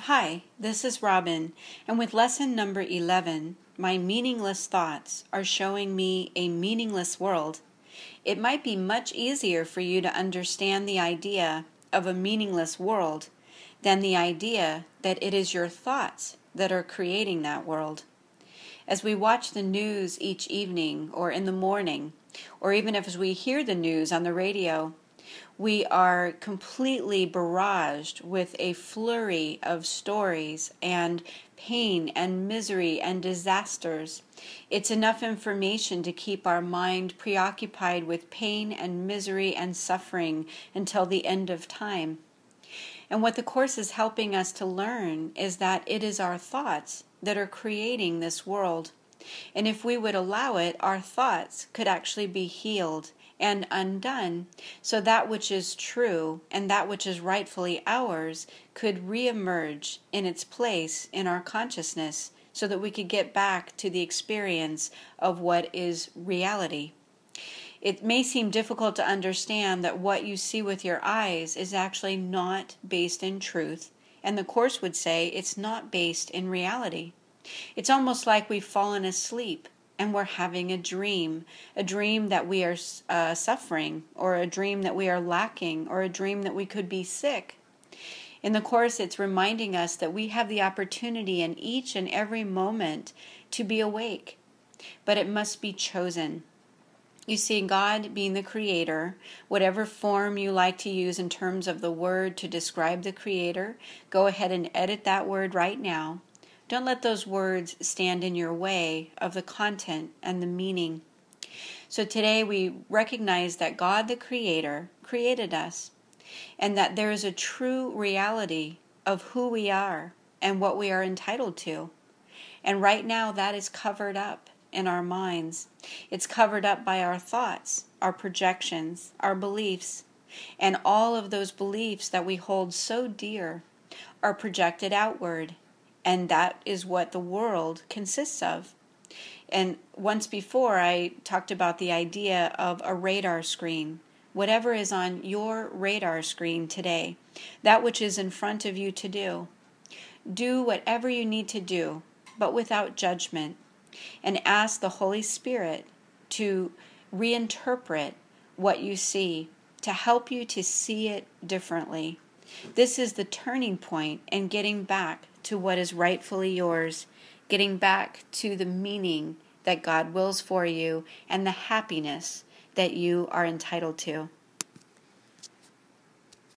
Hi, this is Robin, and with lesson number 11, my meaningless thoughts are showing me a meaningless world. It might be much easier for you to understand the idea of a meaningless world than the idea that it is your thoughts that are creating that world. As we watch the news each evening or in the morning, or even as we hear the news on the radio, we are completely barraged with a flurry of stories and pain and misery and disasters. It's enough information to keep our mind preoccupied with pain and misery and suffering until the end of time. And what the Course is helping us to learn is that it is our thoughts that are creating this world. And if we would allow it, our thoughts could actually be healed and undone, so that which is true and that which is rightfully ours could reemerge in its place in our consciousness, so that we could get back to the experience of what is reality. It may seem difficult to understand that what you see with your eyes is actually not based in truth, and the Course would say it's not based in reality. It's almost like we've fallen asleep and we're having a dream that we are suffering, or a dream that we are lacking, or a dream that we could be sick. In the Course, it's reminding us that we have the opportunity in each and every moment to be awake, but it must be chosen. You see, God being the Creator, whatever form you like to use in terms of the word to describe the Creator, go ahead and edit that word right now. Don't let those words stand in your way of the content and the meaning. So today we recognize that God the Creator created us, and that there is a true reality of who we are and what we are entitled to. And right now that is covered up in our minds. It's covered up by our thoughts, our projections, our beliefs, and all of those beliefs that we hold so dear are projected outward. And that is what the world consists of. And once before, I talked about the idea of a radar screen. Whatever is on your radar screen today, that which is in front of you to do whatever you need to do, but without judgment. And ask the Holy Spirit to reinterpret what you see, to help you to see it differently. This is the turning point in getting back to what is rightfully yours, getting back to the meaning that God wills for you and the happiness that you are entitled to.